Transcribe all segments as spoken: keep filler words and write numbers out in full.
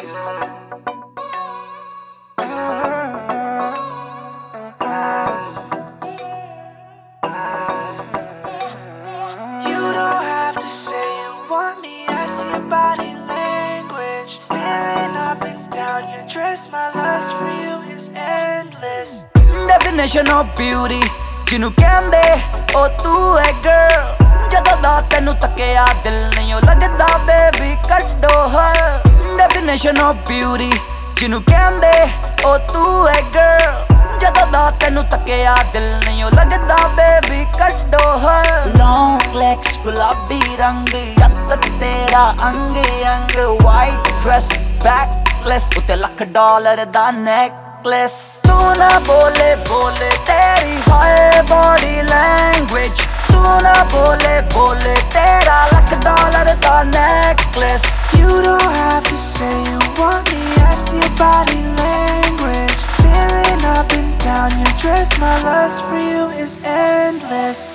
don't have to say you want me, I see your body language. Staring up and down your dress, my lust for you is endless. Definition of beauty, ਜਿਹਨੂੰ ਕਹਿੰਦੇ ਉਹ ਤੂੰ ਹੈ girl. ਜਦੋਂ ਦਾ ਤੈਨੂੰ ਤੱਕਿਆ ਦਿਲ ਨਹੀਂ ਲੱਗਦਾ baby ਕੱਢੋ ਹਰ. Definition of beauty, ਜਿਹਨੂੰ ਕਹਿੰਦੇ ਉਹ ਤੂੰ ਹੈ girl. ਜਦੋਂ ਦਾ ਤੈਨੂੰ ਤੱਕਿਆ ਦਿਲ ਨਹੀਂ ਲੱਗਦਾ baby ਕੱਢੋ ਹਰ. Long legs ਗੁਲਾਬੀ ਰੰਗ ਯੱਤ ਤੇਰਾ ਅੰਗ ਅੰਗ. White dress backless ਉੱਤੇ ਲੱਖ ਡਾਲਰ ਦਾ necklace. ਤੂੰ ਨਾ ਬੋਲੇ ਬੋਲੇ ਤੇਰੀ ਹਾਏ body language. ਤੂੰ ਨਾ ਬੋਲੇ ਬੋਲੇ ਤੇਰਾ ਲੱਖ ਡਾਲਰ ਦਾ necklace. You don't have to say you want me, I see your body language. Staring up and down your dress, my lust for you is endless.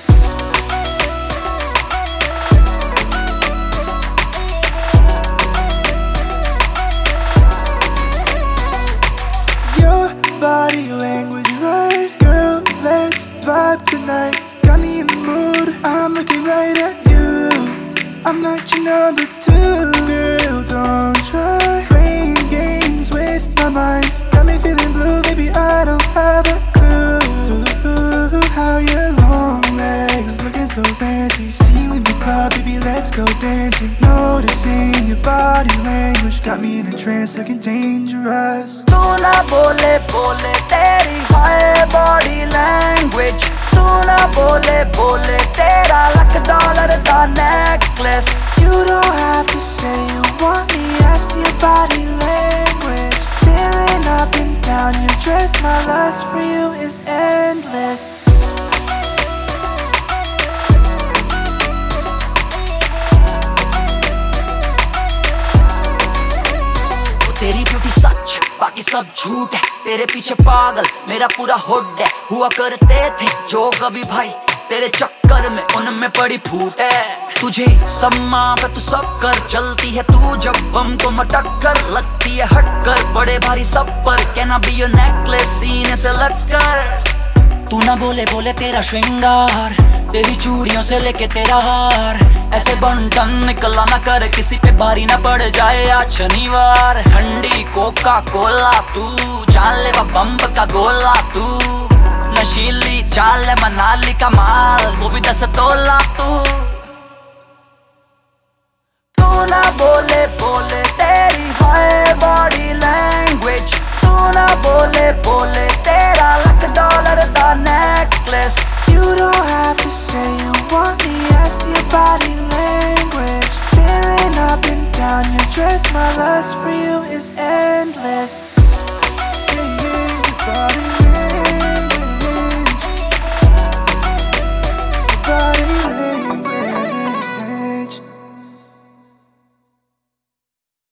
Your body language right, girl, let's vibe tonight. Got me in the mood, I'm looking right at you. I'm not your number two, girl, don't try playing games with my mind. Got me feeling blue, baby, I don't have a clue. How your long legs looking so fancy. See you in the club, baby, let's go dancing. Noticing your body language got me in a trance, looking dangerous. तू ना बोले बोले तेरी हाय body language. तू ना बोले बोले तेरा ਲੱਖ ਡਾਲਰ ਦਾ necklace. You don't have to say you want me, I see your body language. Staring up and down your dress, my lust for you is endless. तेरी ब्यूटी सच बाकी सब झूठ है. तेरे पीछे पागल मेरा पूरा हुड है. हुआ करते थे जो कभी भाई तेरे चक्कर में उनमें पड़ी फूट है. तुझे सम्मा पे तू सब कर चलती है तू जब बम को मटक कर. लगती है हट कर बड़े भारी सब पर. कहना भी यो नेकलेस सीने से लग कर. तू ना बोले बोले तेरा श्रृंगार, तेरी चूड़ियों से लेके तेरा हार. ऐसे बंटन निकला ना कर किसी पे भारी ना पड़ जाए आज शनिवार. ठंडी कोका कोला तू जान ले बम्ब का गोला. तू नशीली चाल है मनाली का माल, वो भी दस तोला. तू तू ना बोले बोले तेरी हाय body language. तू ना बोले बोले तेरा ਲੱਖ ਡਾਲਰ ਦਾ necklace. You don't have to say you want me, I see your body language. Staring up and down your dress, my lust for you is endless.